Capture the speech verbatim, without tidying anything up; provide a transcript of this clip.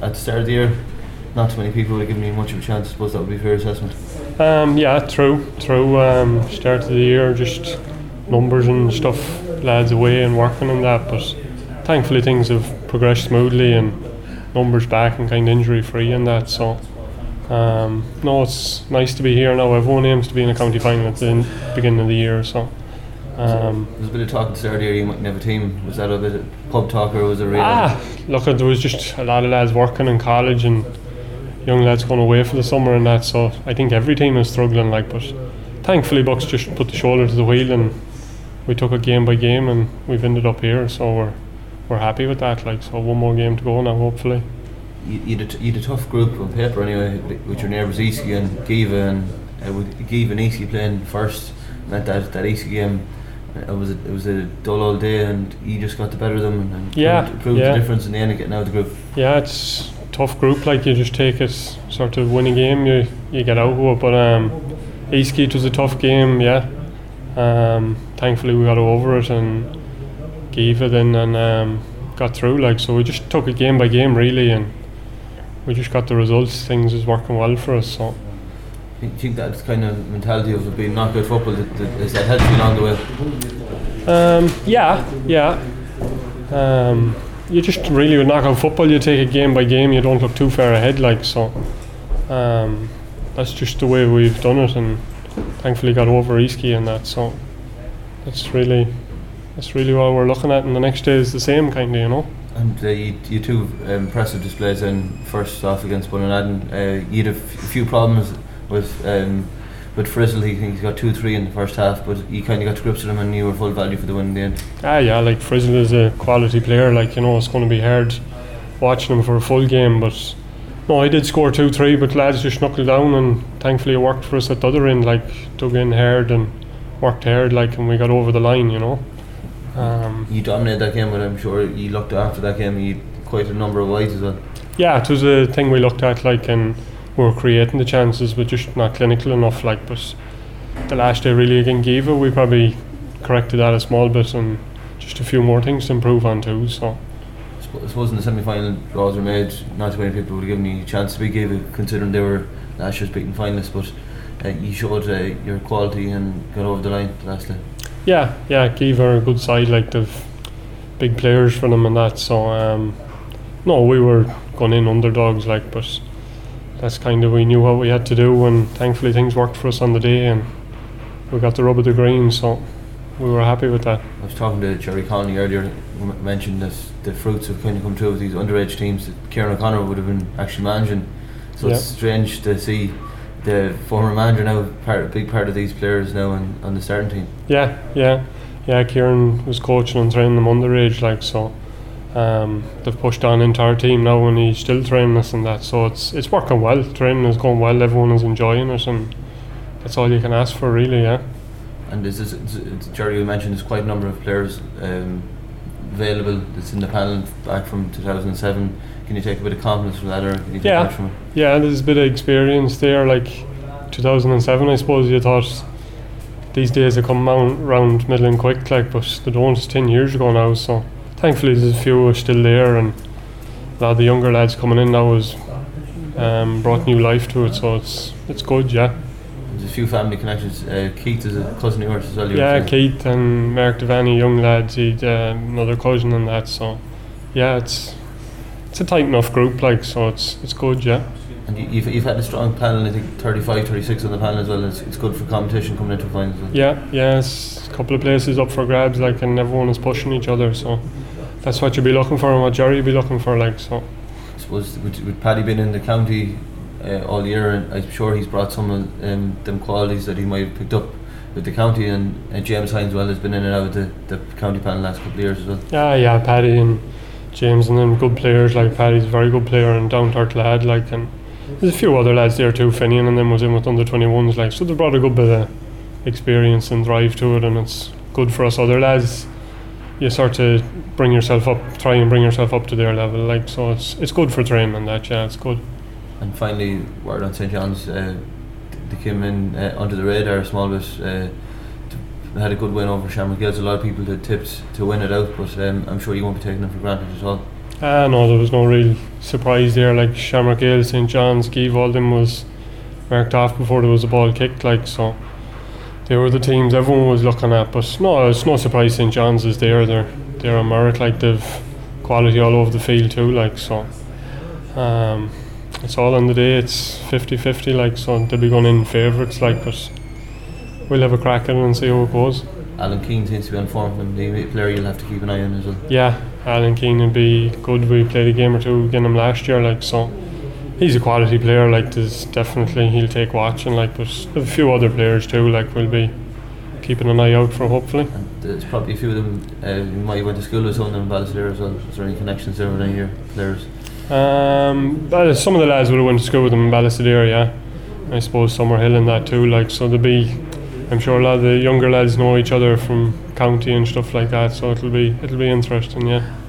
at the start of the year, not too many people would have given you much of a chance. I suppose that would be a fair assessment. Um, yeah, true, true. Um, start of the year, just numbers and stuff, lads away and working on that. But thankfully things have progressed smoothly and numbers back and kind of injury free and that. So um, no, it's nice to be here now. Everyone aims to be in a county final at the beginning of the year. So. Um, There's a bit of talk at the start of the year you mightn't have a team. Was that a bit of pub talk or was it real? Ah, look, there was just a lot of lads working in college and young lads going away for the summer and that, so I think every team is struggling, like, but thankfully Bucks just put the shoulder to the wheel and we took it game by game and we've ended up here, so we're we're happy with that, like, so one more game to go now, hopefully. You, you, had, a, you had a tough group on paper anyway, with your neighbours Easky and Giva, and uh, with Giva and Easky playing first, meant that that Easky game, it was a, it was a dull old day and you just got the better of them and, and yeah, proved, proved yeah. the difference in the end of getting out of the group. Yeah, it's a tough group, like, you just take it, sort of win a game, you, you get out of it, but um, Eastgate it was a tough game, yeah. Um, thankfully we got over it and gave it in and um, got through, like, so we just took it game by game really and we just got the results. Things is working well for us, so. Do you think that kind of mentality of it being not good football, that, that, has that helped you along the way? Um, yeah, yeah. Um, you just really with knockout football, you take it game by game. You don't look too far ahead, like, so. Um, that's just the way we've done it, and thankfully got over Eastgate and that. So that's really, that's really what we're looking at. And the next day is the same kind of, you know. And uh, you, you two impressive displays. And first off against Bunnaladden, uh, you had a f- few problems with um, with Frizzle. He he's got two three in the first half, but you kind of got to grips with him and you were full value for the win in the end. Ah, yeah, like Frizzle is a quality player. Like, you know, it's going to be hard watching him for a full game, but no, I did score two three, but lads just knuckled down, and thankfully it worked for us at the other end. Like, dug in hard and worked hard, like, and we got over the line, you know. Um, you dominated that game, but I'm sure you looked after that game. You had quite a number of wides as well. Yeah, it was a thing we looked at, like, and we were creating the chances, but just not clinical enough. Like, but the last day really again gave it. We probably corrected that a small bit, and just a few more things to improve on too. So. I suppose in the semi-final draws were made, not too many people would have given you a chance to be given, considering they were last year's beaten finalists, but uh, you showed uh, your quality and got over the line the last day. Yeah, yeah, Kiev are a good side, like they've big players for them and that, so um, no, we were going in underdogs, like, but that's kind of, we knew what we had to do, and thankfully things worked for us on the day and we got the rub of the green, so we were happy with that. I was talking to Jerry Conley earlier, who m- mentioned that the fruits have kind of come through with these underage teams that Kieran O'Connor would have been actually managing, so yeah. It's strange to see the former manager now part, a big part of these players now on, on the starting team. Yeah, yeah, yeah. Kieran was coaching and training them underage, like, so um, they've pushed on into our team now, and he's still training us and that. So it's it's working well. Training is going well. Everyone is enjoying it, and that's all you can ask for, really. Yeah. And is this, is, is, Jerry, you mentioned there's quite a number of players um, available that's in the panel back from two thousand seven. Can you take a bit of confidence from that, or can you take yeah. much from it? Yeah, there's a bit of experience there. Like two thousand seven, I suppose you thought these days they come round middle and quick, like, but they don't. It's ten years ago now, so thankfully there's a few are still there, and a lot of the younger lads coming in now has um, brought new life to it, so it's it's good, yeah. There's a few family connections. Uh, Keith is a cousin of yours as well. Yeah, Keith and Mark Devaney, young lads, he'd uh, another cousin and that, so yeah, it's it's a tight enough group, like, so it's it's good, yeah. And you, you've you've had a strong panel, I think thirty-five, thirty-six on the panel as well. It's, it's good for competition coming into finals. Well. Yeah, yeah, it's a couple of places up for grabs, like, and everyone is pushing each other, so that's what you'd be looking for and what Jerry would be looking for, like, so. I suppose with, with Paddy being in the county uh, all year, and I'm sure he's brought some of um, them qualities that he might have picked up with the county, and, and James Hines well has been in and out of the, the county panel last couple of years as well. Yeah, yeah, Paddy and James and them good players, like Paddy's a very good player and down to earth lad, like, and there's a few other lads there too. Finian and them was in with under twenty-ones, like, so they brought a good bit of experience and drive to it, and it's good for us other lads. You sort of bring yourself up, try and bring yourself up to their level, like, so it's it's good for training and that, yeah, it's good. And finally, word on Saint John's, uh, they came in uh, under the radar a small bit. Uh, had a good win over Shamrock Gills. A lot of people had tipped to win it out, but um, I'm sure you won't be taking them for granted at all. Ah, no, there was no real surprise there. Like Shamrock Gale, St John's, Give, all them was marked off before there was a ball kicked. Like so, they were the teams everyone was looking at. But no, it's no surprise St John's is there. They're they're on merit. Like they've quality all over the field too. Like so, um, it's all on the day. It's fifty-fifty. Like so, they'll be going in favourites. Like, but we'll have a crack at it and see how it goes. Alan Keane seems to be on form, and the player you'll have to keep an eye on as well. Yeah, Alan Keane would be good. We played a game or two against him last year, like so. He's a quality player. Like there's definitely he'll take watching. Like, but a few other players too. Like we'll be keeping an eye out for hopefully. And there's probably a few of them. Uh, you might have went to school with some of them in Ballysadare as well. Is there any connections there with any of your players? Um, well, some of the lads would have went to school with them in Ballysadare. Yeah, I suppose Summerhill and that too. Like so, there'll be. I'm sure a lot of the younger lads know each other from county and stuff like that, so it'll be it'll be interesting, yeah.